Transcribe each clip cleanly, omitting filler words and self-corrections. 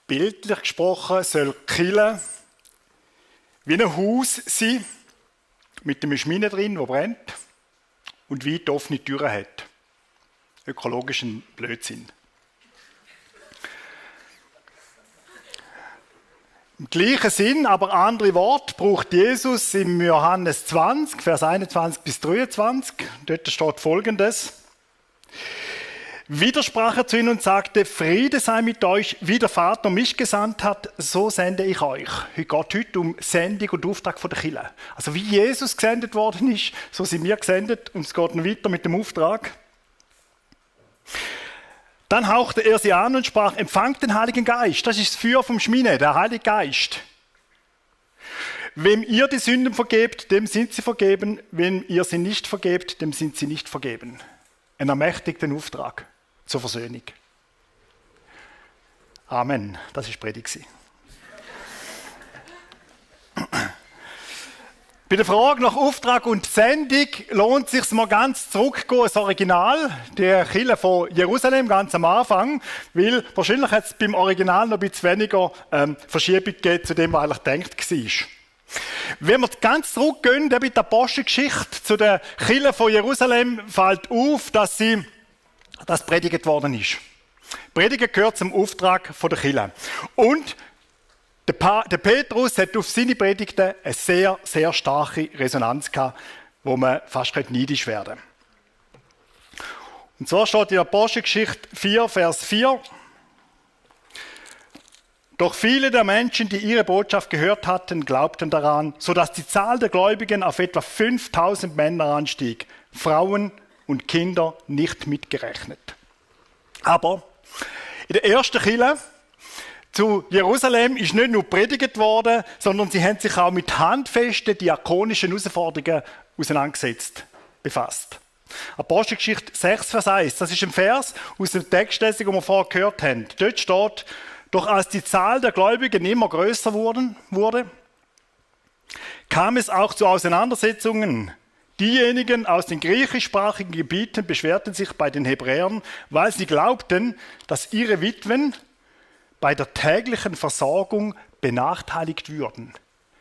Bildlich gesprochen soll die Kirche wie ein Haus sein, mit einem Schmine drin, das brennt und weit offene Türen hat. Ökologischen Blödsinn. Im gleichen Sinn, aber andere Worte, braucht Jesus im Johannes 20, Vers 21 bis 23. Dort steht Folgendes. Wieder sprach er zu ihnen und sagte, Friede sei mit euch, wie der Vater mich gesandt hat, so sende ich euch. Heute geht heute um Sendung und Auftrag von der Kirche. Also wie Jesus gesendet worden ist, so sind wir gesendet und es geht noch weiter mit dem Auftrag. Dann hauchte er sie an und sprach, empfangt den Heiligen Geist. Das ist das Feuer vom Schmine, der Heilige Geist. Wem ihr die Sünden vergebt, dem sind sie vergeben. Wem ihr sie nicht vergebt, dem sind sie nicht vergeben. Ein ermächtigten Auftrag zur Versöhnung. Amen. Das war die Predigt. Bei der Frage nach Auftrag und Sendung lohnt es sich mal ganz zurückzugehen ins Original, der Kirche von Jerusalem, ganz am Anfang, weil wahrscheinlich hat es beim Original noch ein bisschen weniger Verschiebung gegeben zu dem, was eigentlich gedacht war. Wenn wir ganz zurückgehen, bei der Apostelgeschichte zu der Kirche von Jerusalem, fällt auf, dass predigt worden ist. Predigen gehört zum Auftrag von der Kirche. Und der Petrus hat auf seine Predigten eine sehr, sehr starke Resonanz gehabt, wo man fast neidisch werden könnte. Und zwar steht in Apostelgeschichte 4, Vers 4. Doch viele der Menschen, die ihre Botschaft gehört hatten, glaubten daran, sodass die Zahl der Gläubigen auf etwa 5000 Männer anstieg, Frauen und Kinder nicht mitgerechnet. Aber in der ersten Kirche zu Jerusalem ist nicht nur predigt worden, sondern sie haben sich auch mit handfesten diakonischen Herausforderungen auseinandergesetzt, befasst. Apostelgeschichte 6, Vers 1, das ist ein Vers aus dem Textlesung, den wir vorher gehört haben. Dort steht, doch als die Zahl der Gläubigen immer größer wurde, kam es auch zu Auseinandersetzungen. Diejenigen aus den griechischsprachigen Gebieten beschwerten sich bei den Hebräern, weil sie glaubten, dass ihre Witwen bei der täglichen Versorgung benachteiligt würden.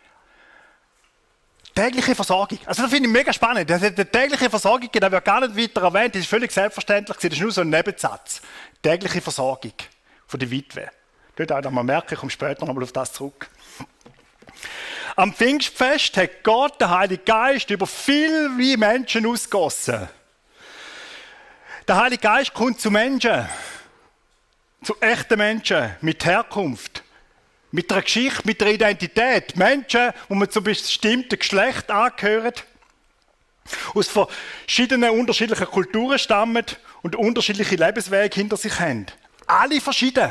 Tägliche Versorgung. Also das finde ich mega spannend. Die tägliche Versorgung, da wird gar nicht weiter erwähnt, das ist völlig selbstverständlich, das ist nur so ein Nebensatz. Tägliche Versorgung von der Witwe. Dort auch noch mal merken, ich komme später noch mal auf das zurück. Am Pfingstfest hat Gott, der Heilige Geist, über viele Menschen ausgegossen. Der Heilige Geist kommt zu Menschen, zu echten Menschen mit Herkunft, mit einer Geschichte, mit einer Identität. Menschen, die man zu einem bestimmten Geschlecht angehören, aus verschiedenen unterschiedlichen Kulturen stammen und unterschiedliche Lebenswege hinter sich haben. Alle verschieden.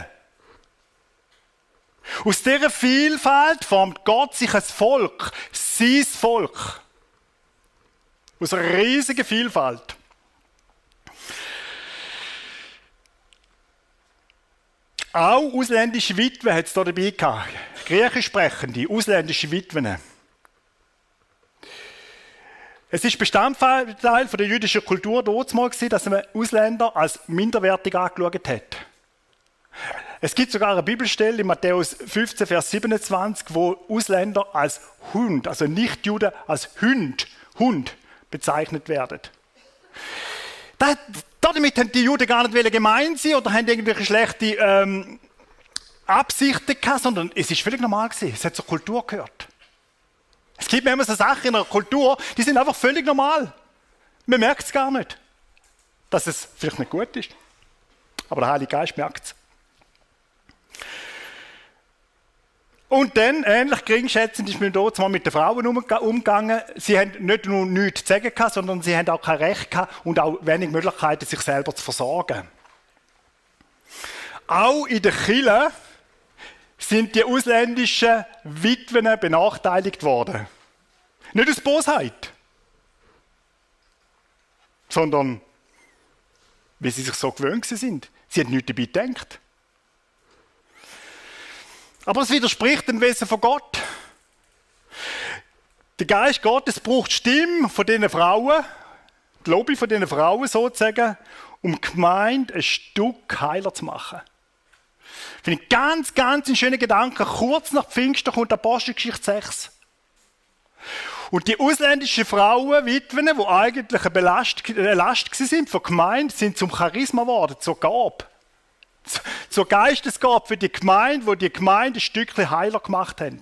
Aus dieser Vielfalt formt Gott sich ein Volk, sein Volk. Aus einer riesigen Vielfalt. Auch ausländische Witwen hat es hier dabei gehabt. Griechisch sprechende, ausländische Witwen. Es ist Bestandteil von der jüdischen Kultur damals, dass man Ausländer als minderwertig angeschaut hat. Es gibt sogar eine Bibelstelle in Matthäus 15, Vers 27, wo Ausländer als Hund, also Nichtjuden als Hund bezeichnet werden. Damit haben die Juden gar nicht gemein sein oder haben irgendwelche schlechte Absichten gehabt, sondern es ist völlig normal gewesen. Es hat zur Kultur gehört. Es gibt manchmal so Sachen in einer Kultur, die sind einfach völlig normal. Man merkt es gar nicht, dass es vielleicht nicht gut ist. Aber der Heilige Geist merkt es. Und dann, ähnlich geringschätzend, ist man dort mal mit den Frauen umgegangen. Sie haben nicht nur nichts zu sagen gehabt, sondern sie haben auch kein Recht gehabt und auch wenig Möglichkeiten, sich selber zu versorgen. Auch in der Kirche sind die ausländischen Witwen benachteiligt worden. Nicht aus Bosheit, sondern weil sie sich so gewöhnt sind. Sie haben nichts dabei gedacht. Aber es widerspricht dem Wesen von Gott. Der Geist Gottes braucht die Stimme von diesen Frauen, die Lobby von diesen Frauen sozusagen, um die Gemeinde ein Stück heiler zu machen. Finde ich ganz, ganz einen schönen Gedanken. Kurz nach Pfingsten kommt Apostelgeschichte 6. Und die ausländischen Frauen, Witwen, die eigentlich eine Last sind für die Gemeinde, sind zum Charisma geworden, zur Gabe. Zur Geistesgabe für die Gemeinde, wo die Gemeinde ein Stückchen heiler gemacht haben.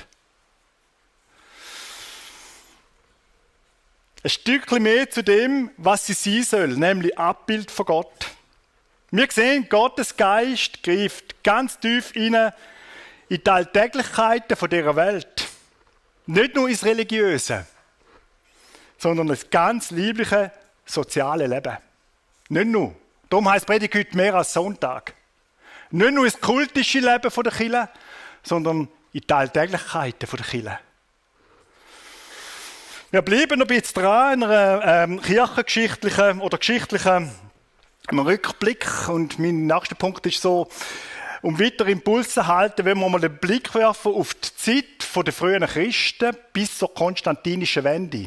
Ein Stückchen mehr zu dem, was sie sein soll, nämlich Abbild von Gott. Wir sehen, Gottes Geist greift ganz tief rein in die Alltäglichkeiten dieser Welt. Nicht nur ins Religiöse, sondern das ganz liebliche soziale Leben. Nicht nur. Darum heisst Predigt heute mehr als Sonntag. Nicht nur ins kultische Leben der Kirche, sondern in die Alltäglichkeiten der Kirche. Wir bleiben noch ein bisschen dran in einer kirchengeschichtlichen oder geschichtlichen Rückblick. Und mein nächster Punkt ist so, um weitere Impulse zu halten, wenn wir mal den Blick werfen auf die Zeit der frühen Christen bis zur konstantinischen Wende.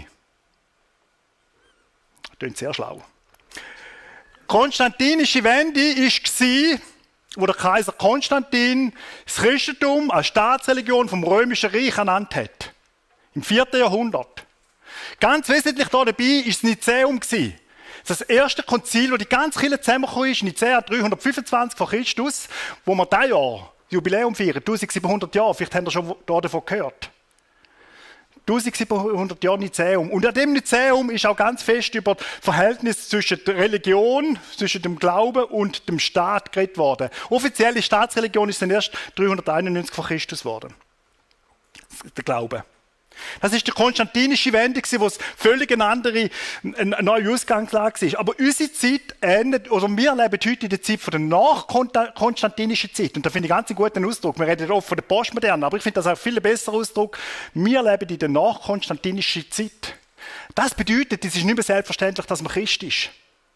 Das klingt sehr schlau. Die konstantinische Wende war, wo der Kaiser Konstantin das Christentum als Staatsreligion vom Römischen Reich ernannt hat. Im 4. Jahrhundert. Ganz wesentlich da dabei war das Nizaeum. Das erste Konzil, wo die ganze Kirche zusammengekommen ist, Nicäa 325 vor Christus, wo wir dieses Jahr Jubiläum feiern, 1700 Jahre, vielleicht habt ihr schon davon gehört. 1700 Jahre Nizaeum. Und an dem Nizaeum ist auch ganz fest über das Verhältnis zwischen der Religion, zwischen dem Glauben und dem Staat geredet worden. Offizielle Staatsreligion ist dann erst 391 vor Christus geworden. Der Glaube. Das ist die konstantinische Wende, wo es völlig eine neue Ausgangslage war. Aber unsere Zeit endet, oder wir leben heute in der Zeit von der nachkonstantinischen Zeit. Und da finde ich ganz einen guten Ausdruck. Wir reden oft von der Postmoderne, aber ich finde das auch ein viel besserer Ausdruck. Wir leben in der nachkonstantinischen Zeit. Das bedeutet, es ist nicht mehr selbstverständlich, dass man Christ ist.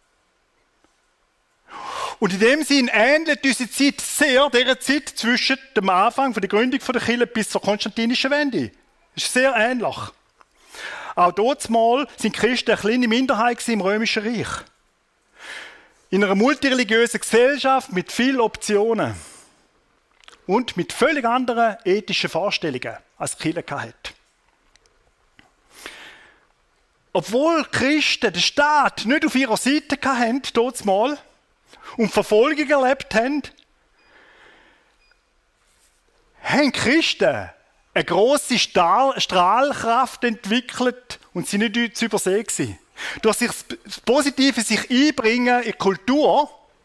Und in dem Sinn ähnelt unsere Zeit sehr der Zeit zwischen dem Anfang von der Gründung der Kirche bis zur konstantinischen Wende. Das ist sehr ähnlich. Auch dort mal sind Christen eine kleine Minderheit im Römischen Reich. In einer multireligiösen Gesellschaft mit vielen Optionen und mit völlig anderen ethischen Vorstellungen, als die Kirche hatte. Obwohl Christen den Staat nicht auf ihrer Seite hatten, dort mal, und Verfolgung erlebt haben, haben Christen eine grosse Strahlkraft entwickelt und sie nicht zu übersehen gewesen. Durch das Positive sich einbringen in die Kultur,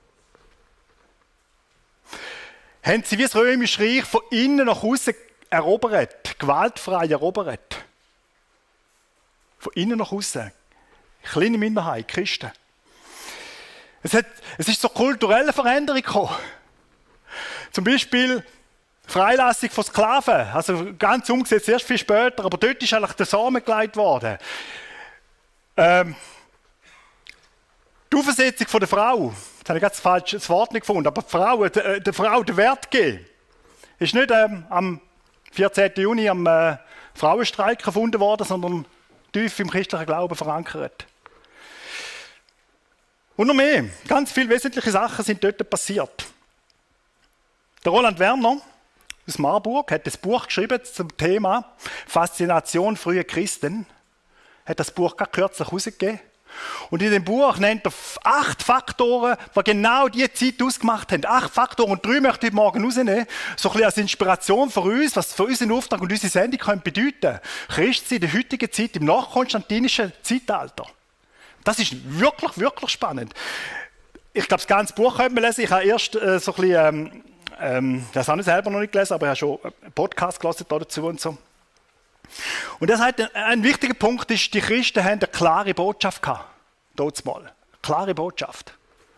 haben sie wie das Römische Reich von innen nach außen erobert, gewaltfrei erobert. Von innen nach außen. Eine kleine Minderheit, Christen. Es ist zur kulturellen Veränderung gekommen. Zum Beispiel Freilassung von Sklaven, also ganz umgesetzt, erst viel später, aber dort ist eigentlich der Samen gelegt worden. Die Aufsetzung von der Frau, jetzt habe ich ganz falsches Wort nicht gefunden, aber der Frau den Wert geben, ist nicht am 14. Juni am Frauenstreik erfunden worden, sondern tief im christlichen Glauben verankert. Und noch mehr, ganz viele wesentliche Sachen sind dort passiert. Der Roland Werner aus Marburg hat das Buch geschrieben zum Thema Faszination früher Christen. Hat das Buch gerade kürzlich herausgegeben. Und in dem Buch nennt er 8 Faktoren, die genau diese Zeit ausgemacht haben. 8 Faktoren und 3 möchte ich morgen rausnehmen. So ein bisschen als Inspiration für uns, was für unseren Auftrag und unsere Sendung bedeuten könnte. Christsein in der heutigen Zeit, im nachkonstantinischen Zeitalter. Das ist wirklich, wirklich spannend. Ich glaube, das ganze Buch könnte man lesen. Ich habe erst so ein bisschen das habe ich selber noch nicht gelesen, aber ich habe schon einen Podcast gelesen dazu und so. Und das heißt, ein wichtiger Punkt ist, die Christen haben eine klare Botschaft gehabt. Dort mal. Eine klare Botschaft.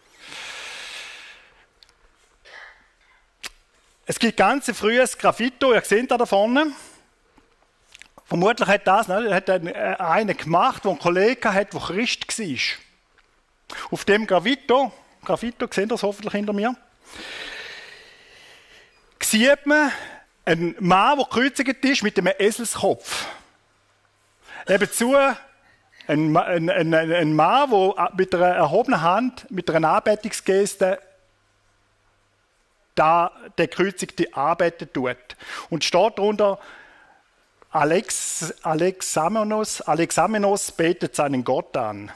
Es gibt ganz ein frühes Graffito, ihr seht da vorne. Vermutlich hat einer gemacht, der einen Kollegen hat, der Christ war. Auf dem Graffito, seht ihr es hoffentlich hinter mir, sieht man einen Mann, der gekreuzigt ist mit einem Eselskopf. Nebenzu ein Mann, der mit einer erhobenen Hand, mit einer Anbetungsgeste der Gekreuzigte anbeten tut. Und steht darunter, Alexamenos betet seinen Gott an.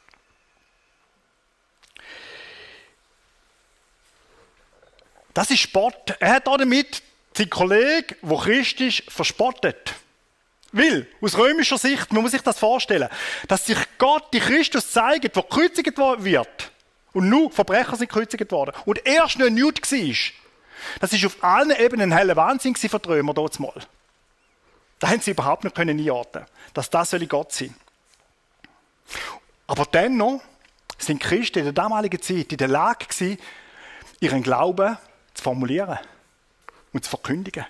Das ist Spott. Er hat damit seinen Kollegen, der Christ ist, verspottet. Weil, aus römischer Sicht, man muss sich das vorstellen, dass sich Gott, die Christus zeigt, der gekreuzigt wird. Und nur Verbrecher sind gekreuzigt worden. Und erst noch ein Jude war. Das ist auf allen Ebenen ein heller Wahnsinn für die Römer dort mal. Da haben sie überhaupt nicht einordnen, dass das Gott sein soll. Aber dennoch sind Christen in der damaligen Zeit in der Lage gewesen, ihren Glauben zu formulieren und zu verkündigen.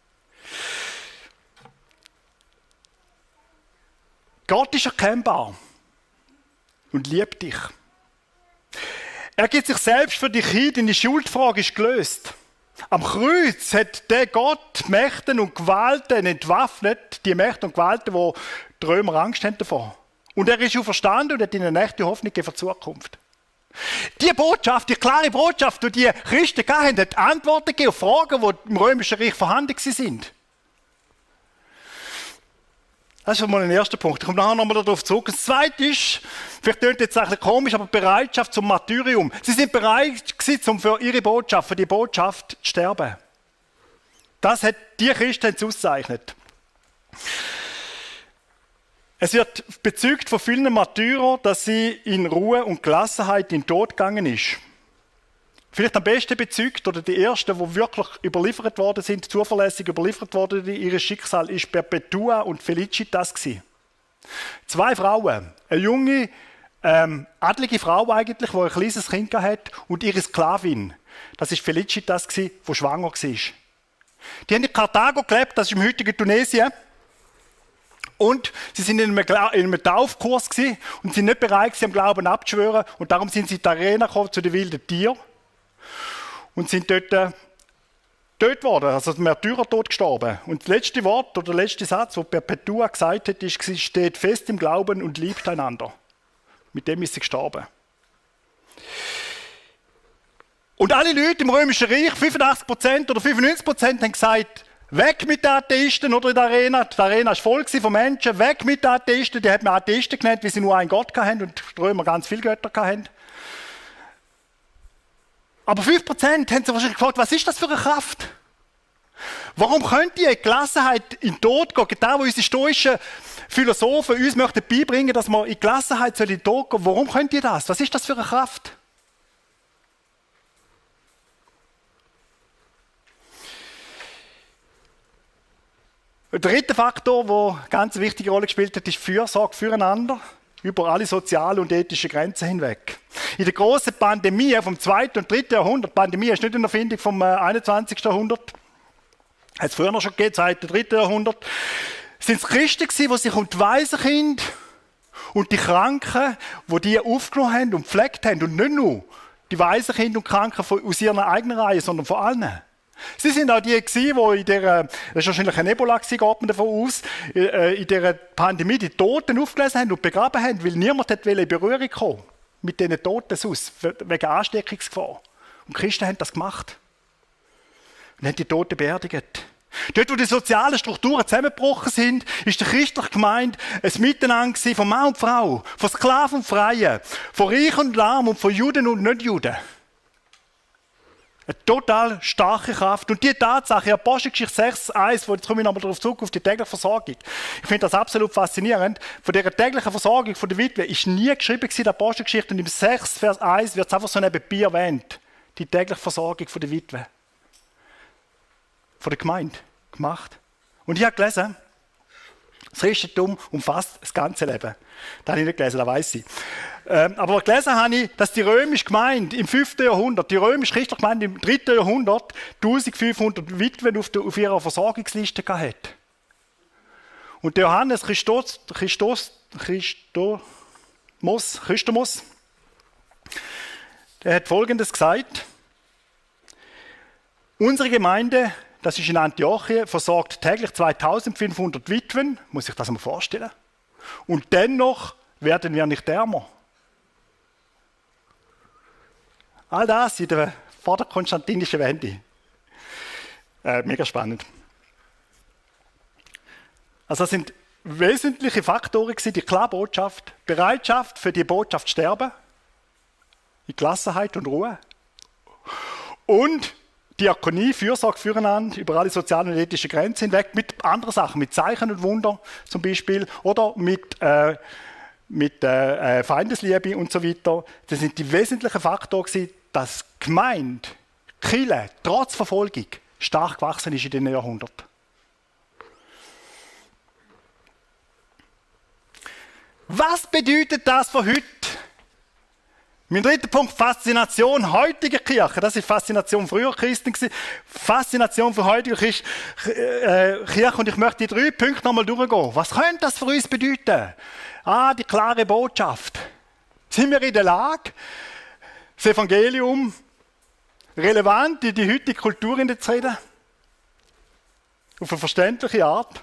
Gott ist erkennbar und liebt dich. Er gibt sich selbst für dich hin, deine Schuldfrage ist gelöst. Am Kreuz hat der Gott Mächte und Gewalten entwaffnet, die Mächte und Gewalten, die die Römer Angst haben davor. Und er ist auferstanden und hat ihnen eine echte Hoffnung für die Zukunft. Die Botschaft, die klare Botschaft, die die Christen hatten, hat Antworten gegeben auf Fragen, die im Römischen Reich vorhanden sind. Das ist mal ein erster Punkt. Ich komme nachher nochmal darauf zurück. Das Zweite ist, vielleicht klingt jetzt ein bisschen komisch, aber Bereitschaft zum Martyrium. Sie sind bereit gewesen, um für ihre Botschaft, für die Botschaft zu sterben. Das hat die Christen ausgezeichnet. Es wird bezeugt von vielen Martyrern, dass sie in Ruhe und Gelassenheit in den Tod gegangen ist. Vielleicht am besten bezeugt, oder die ersten, die wirklich überliefert worden sind, zuverlässig überliefert worden, ihr Schicksal, ist Perpetua und Felicitas gewesen. Zwei Frauen, eine junge, adlige Frau eigentlich, die ein kleines Kind hatte, und ihre Sklavin. Das ist Felicitas gewesen, die schwanger war. Die haben in Karthago gelebt, das ist im heutigen Tunesien. Und sie sind in einem Taufkurs gewesen und sind nicht bereit gewesen, am Glauben abzuschwören. Und darum sind sie in die Arena gekommen, zu den wilden Tieren. Und sind dort getötet worden, also der Märtyrertod gestorben. Und das letzte Wort oder der letzte Satz, den Perpetua gesagt hat, ist, sie steht fest im Glauben und liebt einander. Mit dem ist sie gestorben. Und alle Leute im Römischen Reich, 85% oder 95%, haben gesagt, weg mit den Atheisten oder in der Arena. Die Arena war voll von Menschen. Weg mit den Atheisten. Die hat man Atheisten genannt, weil sie nur einen Gott hatten und die Römer ganz viele Götter hatten. Aber 5% haben sie wahrscheinlich gefragt, was ist das für eine Kraft? Warum könnt ihr in Gelassenheit in den Tod gehen? Da, wo unsere stoischen Philosophen uns möchten beibringen, dass man in Gelassenheit in den Tod gehen soll. Warum könnt ihr das? Was ist das für eine Kraft? Der dritte Faktor, der eine ganz wichtige Rolle gespielt hat, ist Fürsorge füreinander über alle sozialen und ethischen Grenzen hinweg. In der grossen Pandemie vom 2. und 3. Jahrhundert, Pandemie ist nicht eine Erfindung vom 21. Jahrhundert, hat es früher noch schon gegeben, 2. und 3. Jahrhundert, sind es Christen gewesen, die sich um die Waisenkinder und die Kranken, die die aufgenommen haben und gepflegt haben, und nicht nur die Waisenkinder und Kranken aus ihrer eigenen Reihe, sondern von allen. Sie sind auch die gewesen, die in dieser, das ist wahrscheinlich ein Ebola gewesen, geht man davon aus, in dieser Pandemie die Toten aufgelesen haben und begraben haben, weil niemand in Berührung kommen mit diesen Toten sonst, wegen Ansteckungsgefahr. Und die Christen haben das gemacht. Und haben die Toten beerdigt. Dort, wo die sozialen Strukturen zusammengebrochen sind, ist der christliche Gemeinde ein Miteinander von Mann und Frau, von Sklaven und Freien, von Reich und Arm und von Juden und Nicht-Juden. Eine total starke Kraft. Und die Tatsache, Apostelgeschichte 6,1, jetzt komme ich nochmal darauf zurück, auf die tägliche Versorgung. Ich finde das absolut faszinierend. Von dieser täglichen Versorgung von der Witwe ist nie geschrieben in der Apostelgeschichte, und im 6, Vers 1 wird es einfach so nebenbei erwähnt. Die tägliche Versorgung von der Witwe. Von der Gemeinde gemacht. Und ich habe gelesen, das Christentum umfasst das ganze Leben. Das habe ich nicht gelesen, das weiss ich. Aber gelesen habe ich, dass die römische Gemeinde im 5. Jahrhundert, die römisch-christliche Gemeinde im 3. Jahrhundert 1500 Witwen auf ihrer Versorgungsliste hatte. Und der Johannes Christomos, der hat Folgendes gesagt: Unsere Gemeinde, das ist in Antiochien, versorgt täglich 2500 Witwen, muss ich das mal vorstellen. Und dennoch werden wir nicht ärmer. All das in der vor der konstantinischen Wende. Mega spannend. Also das sind wesentliche Faktoren gewesen, die klare Botschaft, Bereitschaft für die Botschaft zu sterben, in Gelassenheit und Ruhe und Diakonie, Fürsorge füreinander über alle sozialen und ethischen Grenzen hinweg, mit anderen Sachen, mit Zeichen und Wunder zum Beispiel oder mit Feindesliebe und so weiter. Das sind die wesentlichen Faktoren gewesen, dass die Gemeinde, die Kirche, trotz Verfolgung stark gewachsen ist in den Jahrhunderten. Was bedeutet das für heute? Mein dritter Punkt, Faszination heutiger Kirche. Das ist Faszination früher Christen gewesen. Faszination für heutige Kirche. Und ich möchte die 3 Punkte nochmal durchgehen. Was könnte das für uns bedeuten? Die klare Botschaft. Sind wir in der Lage, das Evangelium relevant in die heutige Kultur zu reden? Auf eine verständliche Art.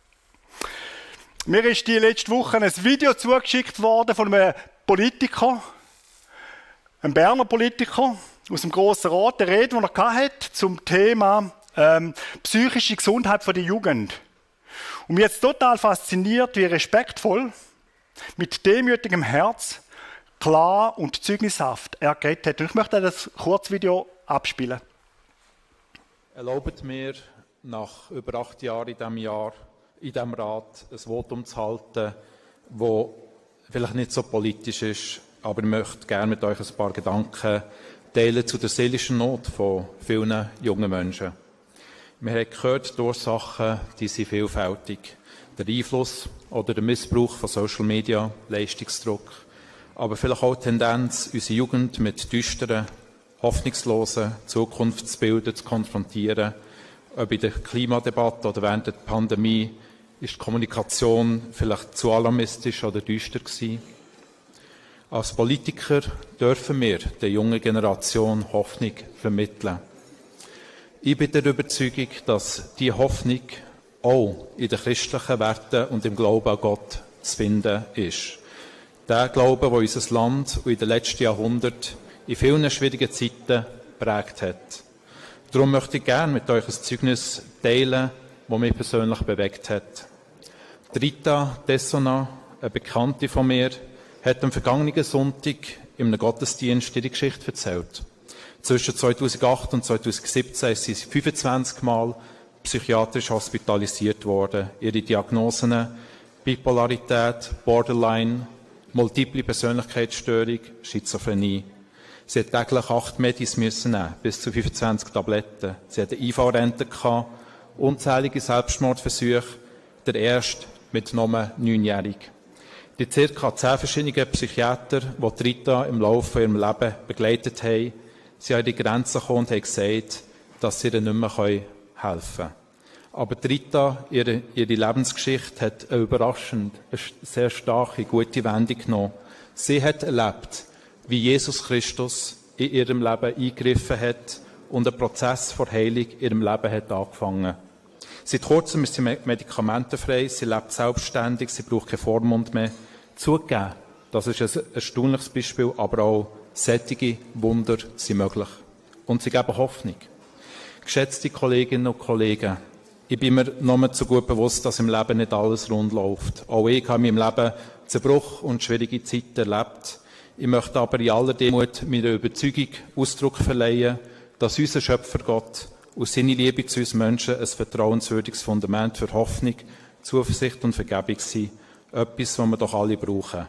Mir ist die letzte Woche ein Video zugeschickt worden von einem Politiker, einem Berner Politiker aus dem Grossen Rat, der Rede, die er hatte zum Thema psychische Gesundheit der Jugend. Und mich jetzt total fasziniert, wie respektvoll, mit demütigem Herz, klar und zeugnishaft er geredet hat. Und ich möchte das Kurzvideo abspielen. Erlaubt mir, nach über 8 Jahren in diesem Rat ein Votum zu halten, das vielleicht nicht so politisch ist, aber ich möchte gerne mit euch ein paar Gedanken teilen zu der seelischen Not von vielen jungen Menschen. Wir haben gehört, die Ursachen, die sind vielfältig. Der Einfluss oder der Missbrauch von Social Media, Leistungsdruck, aber vielleicht auch die Tendenz, unsere Jugend mit düsteren, hoffnungslosen Zukunftsbildern zu konfrontieren. Ob in der Klimadebatte oder während der Pandemie ist die Kommunikation vielleicht zu alarmistisch oder düster gewesen. Als Politiker dürfen wir der jungen Generation Hoffnung vermitteln. Ich bin der Überzeugung, dass diese Hoffnung auch in den christlichen Werten und im Glauben an Gott zu finden ist. Der Glaube, der unser Land in den letzten Jahrhunderten in vielen schwierigen Zeiten geprägt hat. Darum möchte ich gerne mit euch ein Zeugnis teilen, das mich persönlich bewegt hat. Rita Dessona, eine Bekannte von mir, hat am vergangenen Sonntag in einem Gottesdienst ihre Geschichte erzählt. Zwischen 2008 und 2017 ist sie 25 Mal psychiatrisch hospitalisiert worden. Ihre Diagnosen: Bipolarität, Borderline, multiple Persönlichkeitsstörung, Schizophrenie. Sie hat täglich 8 Medis müssen nehmen, bis zu 25 Tabletten. Sie hatte eine IV-Rente gehabt, unzählige Selbstmordversuche, der erste mit nur 9-jährig. Die ca. 10 verschiedenen Psychiater, die Rita im Laufe ihrem Leben begleitet haben, sie an die Grenzen gekommen und haben gesagt, dass sie ihr nicht mehr helfen können. Aber Rita, ihre Lebensgeschichte hat eine überraschend, eine sehr starke, gute Wendung genommen. Sie hat erlebt, wie Jesus Christus in ihrem Leben eingegriffen hat und ein Prozess vor Heilung in ihrem Leben hat angefangen. Seit kurzem ist sie medikamentenfrei, sie lebt selbstständig, sie braucht keinen Vormund mehr. Zugegeben, das ist ein erstaunliches Beispiel, aber auch solche Wunder sind möglich. Und sie geben Hoffnung. Geschätzte Kolleginnen und Kollegen, ich bin mir nur zu gut bewusst, dass im Leben nicht alles rund läuft. Auch ich habe in meinem Leben Zerbruch und schwierige Zeiten erlebt. Ich möchte aber in aller Demut meiner Überzeugung Ausdruck verleihen, dass unser Schöpfer Gott und seine Liebe zu uns Menschen ein vertrauenswürdiges Fundament für Hoffnung, Zuversicht und Vergebung sind. Etwas, was wir doch alle brauchen.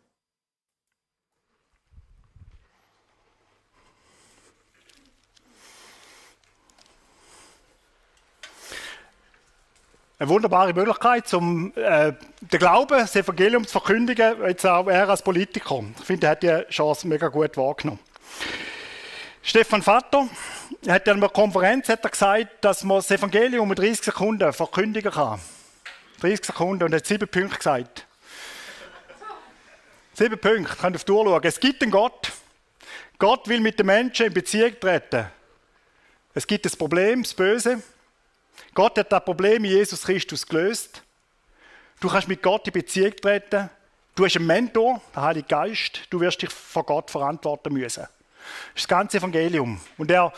Eine wunderbare Möglichkeit, um den Glauben, das Evangelium zu verkündigen, jetzt auch er als Politiker. Ich finde, er hat die Chance mega gut wahrgenommen. Stefan Vatter hat in einer Konferenz gesagt, dass man das Evangelium in 30 Sekunden verkündigen kann. 30 Sekunden und er hat 7 Punkte gesagt. 7 Punkte, könnt ihr auf die Uhr schauen. Es gibt einen Gott. Gott will mit den Menschen in Beziehung treten. Es gibt das Problem, das Böse. Gott hat das Problem in Jesus Christus gelöst. Du kannst mit Gott in Beziehung treten. Du hast einen Mentor, den Heiligen Geist. Du wirst dich vor Gott verantworten müssen. Das ist das ganze Evangelium. Und er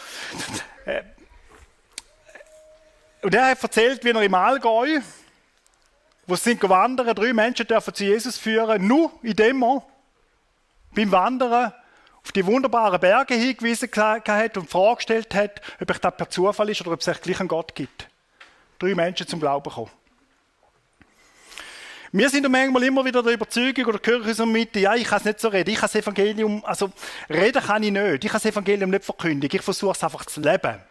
hat erzählt, wie er im Allgäu, wo sie sind wandern, 3 Menschen dürfen zu Jesus führen, nur indem er beim Wandern auf die wunderbaren Berge hingewiesen hat und die Frage gestellt hat, ob das per Zufall ist oder ob es echt gleich einen Gott gibt. 3 Menschen zum Glauben kommen. Wir sind manchmal immer wieder der Überzeugung oder hören uns in der Mitte, ja, ich kann es nicht so reden, ich kann das Evangelium, also reden kann ich nicht, ich kann das Evangelium nicht verkündigen, ich versuche es einfach zu leben.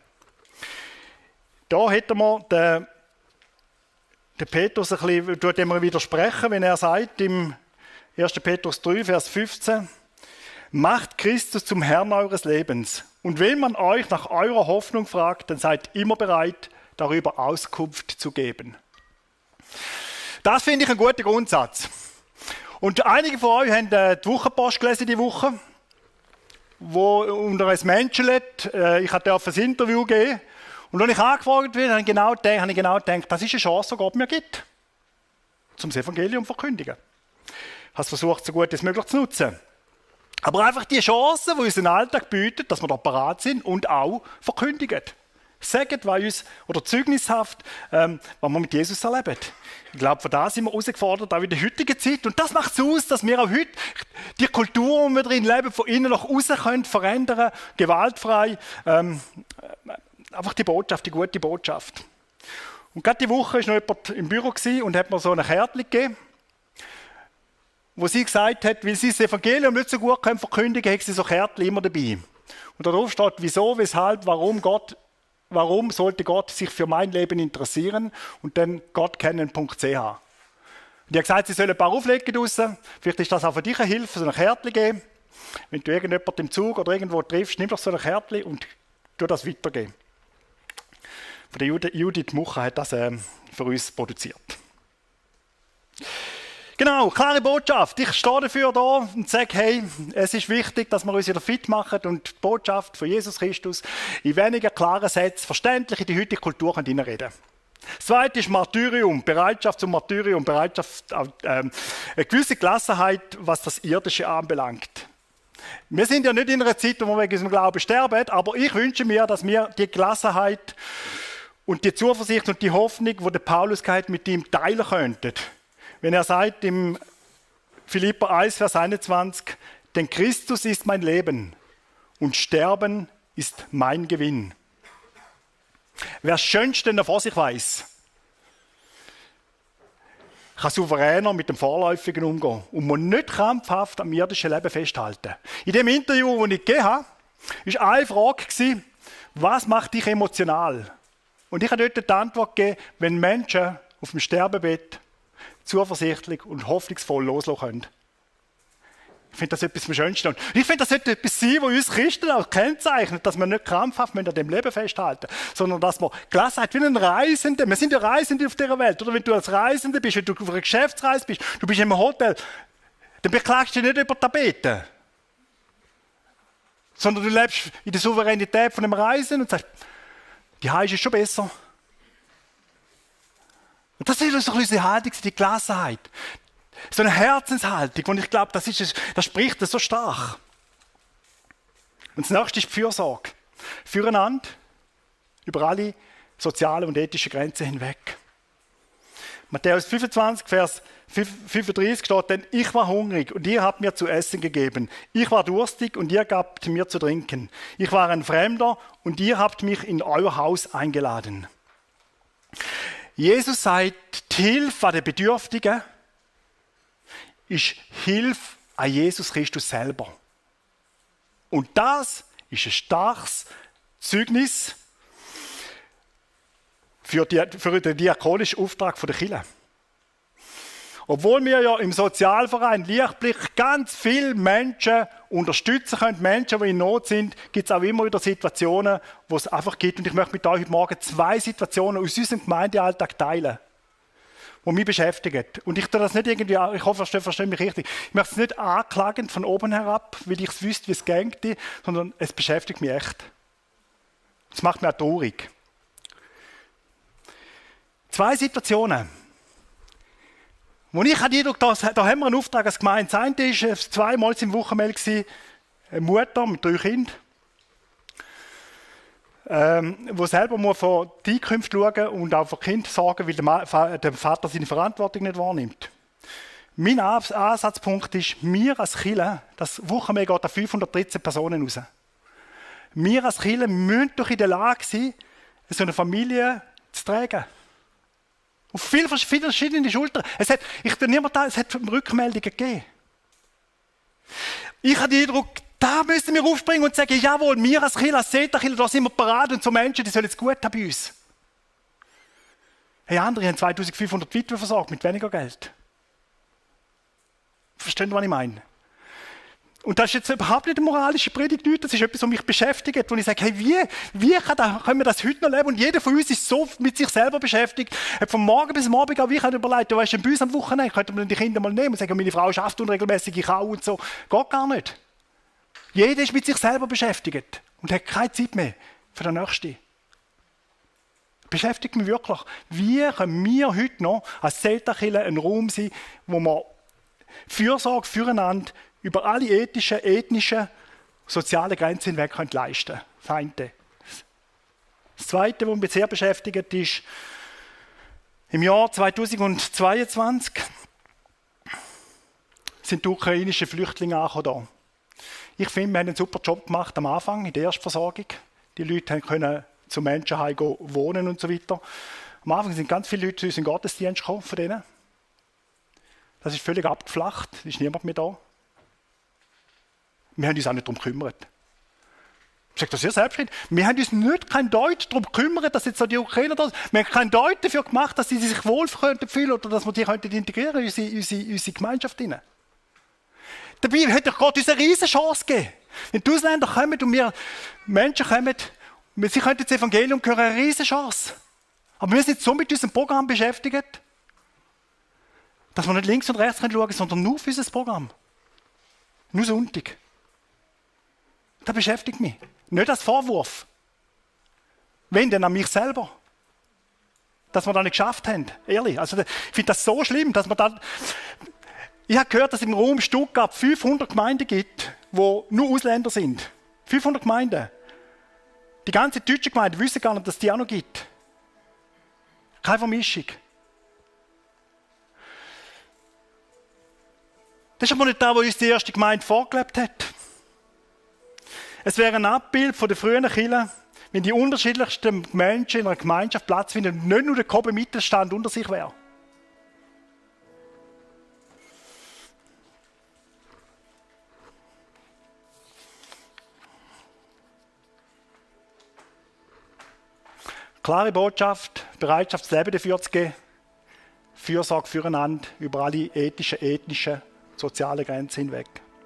Da hätten wir den Petrus ein bisschen, tut ihm widersprechen, wenn er sagt, im 1. Petrus 3, Vers 15, macht Christus zum Herrn eures Lebens. Und wenn man euch nach eurer Hoffnung fragt, dann seid immer bereit, darüber Auskunft zu geben. Das finde ich einen guten Grundsatz. Und einige von euch haben die Wochenpost gelesen diese Woche, wo unter ein Menschenlet, ich durfte ein Interview geben. Und als ich angefragt wurde, habe ich genau gedacht, das ist eine Chance, die Gott mir gibt, um das Evangelium zu verkündigen. Ich habe es versucht, so gut als möglich zu nutzen. Aber einfach die Chance, die uns den Alltag bietet, dass wir da parat sind und auch verkündigen. Sagen, was uns, oder zeugnishaft, was wir mit Jesus erleben. Ich glaube, von da sind wir herausgefordert, auch in der heutigen Zeit. Und das macht es aus, dass wir auch heute die Kultur, in der wir drin leben, von innen nach außen können verändern, gewaltfrei. Einfach die Botschaft, die gute Botschaft. Und gerade die Woche war noch jemand im Büro und hat mir so eine Kärtchen gegeben, wo sie gesagt hat, weil sie das Evangelium nicht so gut verkündigen können, hat sie so Kärtchen immer dabei. Und darauf steht, wieso, weshalb, warum sollte Gott sich für mein Leben interessieren und dann gottkennen.ch. Und ich habe gesagt, sie sollen ein paar auflegen draussen. Vielleicht ist das auch für dich eine Hilfe, so ein Kärtchen geben. Wenn du irgendjemanden im Zug oder irgendwo triffst, nimm doch so ein Kärtchen und tu das weitergeben. Von der Judith Mucha hat das für uns produziert. Genau, klare Botschaft. Ich stehe dafür da und sage, hey, es ist wichtig, dass wir uns wieder fit machen und die Botschaft von Jesus Christus in weniger klaren Sätzen verständlich in die heutige Kultur hineinreden. Das Zweite ist Martyrium, Bereitschaft zum Martyrium, Bereitschaft, eine gewisse Gelassenheit, was das Irdische anbelangt. Wir sind ja nicht in einer Zeit, wo wir wegen unserem Glauben sterben, aber ich wünsche mir, dass wir die Gelassenheit und die Zuversicht und die Hoffnung, die der Paulus hat, mit ihm teilen könnten. Wenn er sagt im Philipper 1, Vers 21, denn Christus ist mein Leben und Sterben ist mein Gewinn. Wer das Schönste noch vor sich weiss, kann souveräner mit dem Vorläufigen umgehen und muss nicht krampfhaft am irdischen Leben festhalten. In dem Interview, das ich gegeben habe, war eine Frage, was macht dich emotional? Und ich habe dort die Antwort gegeben, wenn Menschen auf dem Sterbebett zuversichtlich und hoffnungsvoll loslassen können. Ich finde das etwas vom Schönsten. Und ich finde, das sollte etwas sein, was uns Christen auch kennzeichnet, dass wir nicht krampfhaft an dem Leben festhalten, sondern dass wir Gelassenheit wie ein Reisender, wir sind ja Reisende auf dieser Welt, oder wenn du als Reisender bist, wenn du auf einer Geschäftsreise bist, du bist in einem Hotel, dann beklagst du dich nicht über die Tapete, sondern du lebst in der Souveränität von dem Reisen und sagst, die Hause ist schon besser. Und das ist so unsere Haltung, die Gelassenheit. So eine Herzenshaltung, und ich glaube, das spricht so stark. Und das nächste ist die Fürsorge. Füreinander über alle sozialen und ethischen Grenzen hinweg. Matthäus 25, Vers 35 steht, denn ich war hungrig und ihr habt mir zu essen gegeben. Ich war durstig und ihr gabt mir zu trinken. Ich war ein Fremder und ihr habt mich in euer Haus eingeladen. Jesus sagt, die Hilfe an den Bedürftigen ist Hilfe an Jesus Christus selber. Und das ist ein starkes Zeugnis für den diakonischen Auftrag der Kirche. Obwohl wir ja im Sozialverein Lichtblick ganz viele Menschen unterstützen können, Menschen, die in Not sind, gibt es auch immer wieder Situationen, wo es einfach gibt. Und ich möchte mit euch heute Morgen 2 Situationen aus unserem Gemeindealltag teilen, die mich beschäftigen. Und ich tue das nicht irgendwie, ich hoffe, ihr versteht mich richtig, ich möchte es nicht anklagend von oben herab, weil ich es wüsste, wie es geht, sondern es beschäftigt mich echt. Es macht mich auch traurig. 2 Situationen. Wo ich den Eindruck, da haben wir einen Auftrag als Gemeinde. Das eine war 2-mal im Wochenmail, eine Mutter mit 3 Kindern, die selber muss für die Einkünfte schauen und auch für die Kinder sorgen, weil der Vater seine Verantwortung nicht wahrnimmt. Mein Ansatzpunkt ist, wir als Kirche, das Wochenmeer geht an 513 Personen raus. Wir als Kirche müssen doch in der Lage sein, so eine Familie zu tragen. Auf viele verschiedene Schultern. Es hat Rückmeldungen gegeben. Ich habe den Eindruck, da müssen wir aufspringen und sagen, jawohl, wir als Kirche, als Seelsorge, da sind wir parat und so Menschen, die sollen es gut haben bei uns. Hey, andere haben 2500 Witwen versorgt mit weniger Geld. Verstehen Sie, was ich meine? Und das ist jetzt überhaupt nicht eine moralische Predigt, das ist etwas, was mich beschäftigt, wo ich sage, hey, wie können wir das heute noch leben? Und jeder von uns ist so mit sich selber beschäftigt, hat von morgen bis morgen auch ich überlegt, du weißt, ein Bus am Wochenende, könnte man die Kinder mal nehmen und sagen, meine Frau schafft unregelmäßig, ich auch und so. Geht gar nicht. Jeder ist mit sich selber beschäftigt und hat keine Zeit mehr für den Nächsten. Beschäftigt mich wirklich. Wie können wir heute noch als Seelsorge ein Raum sein, wo wir Fürsorge füreinander über alle ethischen, ethnischen, sozialen Grenzen hinweg leisten können. Das eine. Das Zweite, was mich sehr beschäftigt, ist, im Jahr 2022 sind die ukrainischen Flüchtlinge angekommen. Ich finde, wir haben einen super Job gemacht am Anfang, in der Erstversorgung. Die Leute können zu Menschenheim wohnen und so weiter. Am Anfang sind ganz viele Leute zu uns in den Gottesdienst gekommen von denen. Das ist völlig abgeflacht, es ist niemand mehr da. Wir haben uns auch nicht darum gekümmert. Ich sage das sehr selbstverständlich. Wir haben uns nicht kein Deut darum gekümmert, dass jetzt so die Ukrainer da sind. Wir haben kein Deut dafür gemacht, dass sie sich wohl fühlen könnten oder dass wir die integrieren in unsere Gemeinschaft hinein. Dabei hat doch Gott uns eine riesige Chance gegeben. Wenn die Ausländer kommen und wir Menschen kommen, sie können das Evangelium hören, eine riesige Chance. Aber wir sind so mit unserem Programm beschäftigt, dass wir nicht links und rechts schauen können, sondern nur für unser Programm. Nur Sonntag. Das beschäftigt mich. Nicht als Vorwurf. Wenn, dann an mich selber. Dass wir das nicht geschafft haben. Ehrlich. Also, ich finde das so schlimm, dass man da. Ich habe gehört, dass im Raum Stuttgart 500 Gemeinden gibt, wo nur Ausländer sind. 500 Gemeinden. Die ganze deutsche Gemeinde wissen gar nicht, dass es die auch noch gibt. Keine Vermischung. Das ist aber nicht das, was uns die erste Gemeinde vorgelebt hat. Es wäre ein Abbild von der frühen Kirche, wenn die unterschiedlichsten Menschen in einer Gemeinschaft Platz finden und nicht nur der grobe Mittelstand unter sich wäre. Klare Botschaft, Bereitschaft, das Leben dafür zu geben, Fürsorge füreinander über alle ethnischen, sozialen Grenzen hinweg.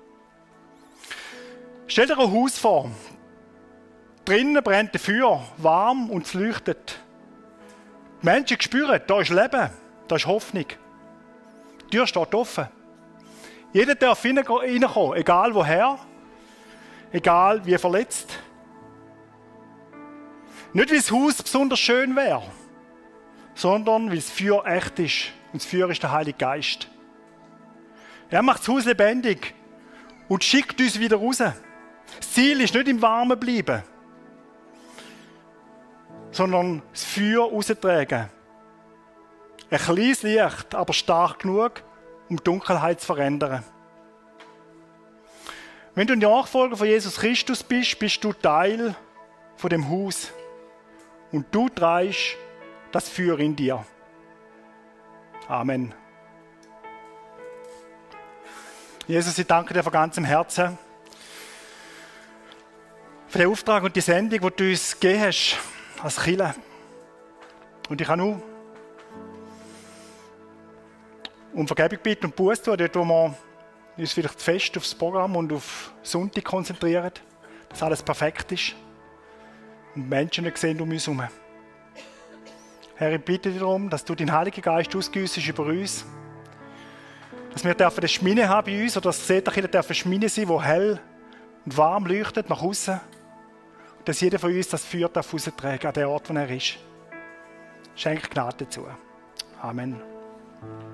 Stell dir ein Haus vor. Drinnen brennt ein Feuer, warm und es leuchtet. Die Menschen spüren, da ist Leben, da ist Hoffnung. Die Tür steht offen. Jeder darf reinkommen, egal woher, egal wie verletzt. Nicht, weil das Haus besonders schön wäre, sondern weil das Feuer echt ist. Und das Feuer ist der Heilige Geist. Er macht das Haus lebendig und schickt uns wieder raus. Das Ziel ist nicht im Warmen bleiben, sondern das Feuer raustragen. Ein kleines Licht, aber stark genug, um die Dunkelheit zu verändern. Wenn du ein Nachfolger von Jesus Christus bist, bist du Teil von dem Haus. Und du trägst das Feuer in dir. Amen. Jesus, ich danke dir von ganzem Herzen für den Auftrag und die Sendung, die du uns gegeben hast als Kirche. Und ich kann nur um Vergebung bitten und Buße tun, dort wo wir uns vielleicht fest aufs Programm und auf Sonntag konzentrieren, dass alles perfekt ist. Und Menschen nicht sehen um uns herum. Herr, ich bitte dich darum, dass du deinen Heiligen Geist ausgüssest über uns. Dass wir eine Schmine haben bei uns, oder dass Seelsorge eine Schmine sein, die hell und warm leuchtet nach außen. Und dass jeder von uns das Feuer raustragen an den Ort, wo er ist. Schenk Gnade dazu. Amen.